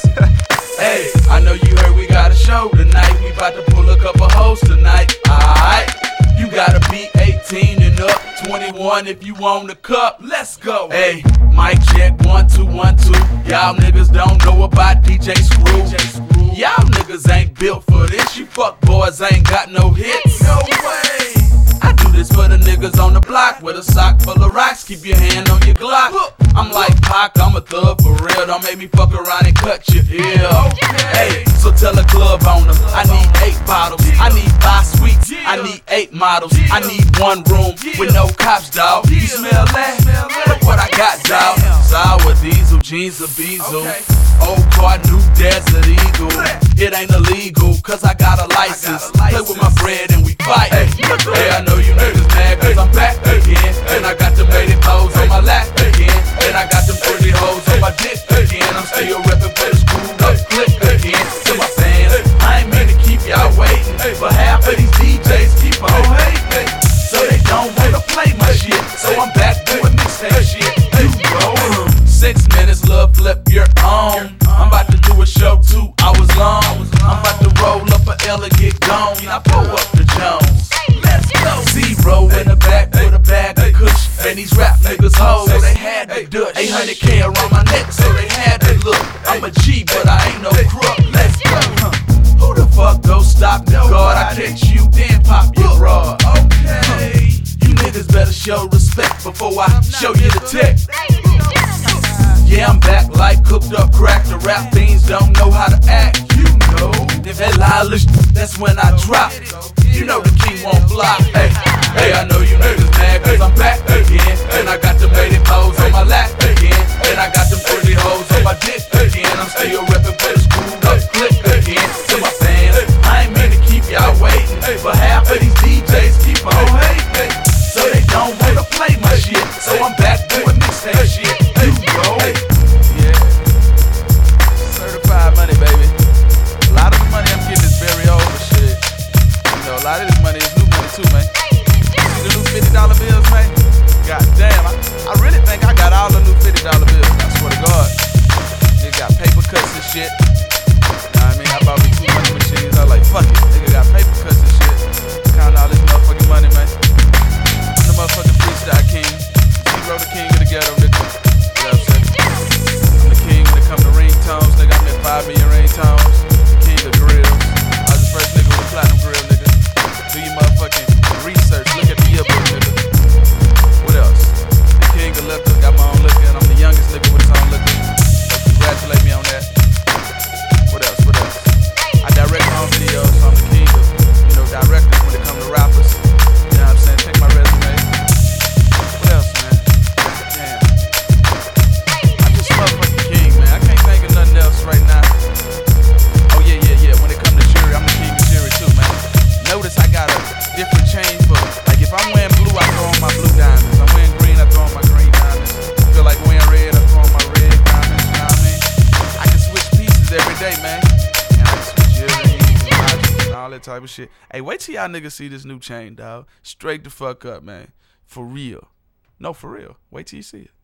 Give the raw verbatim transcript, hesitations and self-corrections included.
Yes. Hey, I know you heard we got a show tonight. We about to pull a couple hoes tonight. Alright, you gotta be eighteen and up, twenty-one if you want a cup. Let's go. Hey, mic check, one, two, one, two. Y'all niggas don't know about D J Screw. Y'all niggas ain't built for this. You fuck boys ain't got no hits. No way. I do this for the niggas on the block with a sock full of rocks. Keep your hand on your Glock. I'm like Pac, I'm a thug for real. Don't make me fuck around and cut your ear. Hey, so tell a club owner I need eight bottles, I need five sweets, I need eight models, I need one room with no cops, dawg. You smell that? Look what I got, dawg. Sour diesel, jeans of Beazle, old car, new Desert Eagle. It ain't illegal, cause I got a license. Play with my bread and we fight. Hey, I know you niggas mad cause I'm back again. And I got them lady hoes on my lap again. And I got them pretty hoes on my dick again. I'm still reppin' for the screwed up click again. To my fans, I ain't mean to keep y'all waiting, but half of these D Js keep on hating, so they don't wanna play my shit. So I'm back doing mixtape shit. You go. Six minutes, love flip your own. I'm about to do a show two hours long. I'm about to roll up a L and get gone. I pull up the Jones. Let's go. Zero in the back with a bag of kush. And these rap niggas hoes, so they had to dush. eight hundred K around my neck, so they had to look. I'm a G, but I ain't no crook. Let's go. Who the fuck go stop me, God? I catch you, then pop your rod. Okay. You niggas better show respect before I show you the tech. Yeah, I'm back like cooked up crack. The rap fiends don't know how to act. You know, if they lie, that's when I drop. You know the king won't fly. Hey, hey, I know you niggas mad cause I'm back again. And I got them lady hoes on my lap again. And I got them pretty hoes on my dick again. I'm still reppin' for the screwed up click again. To my fans, I ain't mean to keep y'all waiting, but half of these D Js keep on hating, so they don't wanna play my shit. So I'm back doing mixtape shit. You go. Yeah, certified money, baby. A lot of the money I'm getting is very old and shit. You know, a lot of this money is new money too, man. See the new fifty dollar bills, man? God damn, I, I really think I got all the new fifty dollar bills. I swear to God. Nigga got paper cuts and shit. Know what I mean? I bought me two money machines. I was like, fuck it. Nigga got paper cuts and shit. Counting all this motherfucking money, man. I'm the motherfucking freestyle king. Zero the king of the ghetto, nigga. You know what I'm saying? I'm the king when it come to ringtones, nigga. I'm at five million ringtones. The king of grills. I was the first nigga with a platinum grill, nigga. Do your motherfucking research. Look at the yearbook, nigga. What else? The king of liquor. Got my own liquor, and I'm the youngest nigga with his own liquor. So congratulate me on that. What else? What else? I direct my own videos, so I'm the king of, you know, directors when it comes to rappers. You know what I'm saying? Check my resume. What else, man? Damn. I'm just a motherfucking king, man. I can't think of nothing else right now. Oh, yeah, yeah, yeah. When it comes to jury, I'm the king of jury, too, man. Notice I got a different chain for, like, if I'm wearing blue, I throw on my blue diamonds. I'm wearing green, I throw on my green diamonds. I feel like wearing red, I throw on my red diamonds. You know what I mean? I can switch pieces every day, man. And I can switch earrings and watches and all that type of shit. Hey, wait till y'all niggas see this new chain, dog. Straight the fuck up, man. For real. No, for real. Wait till you see it.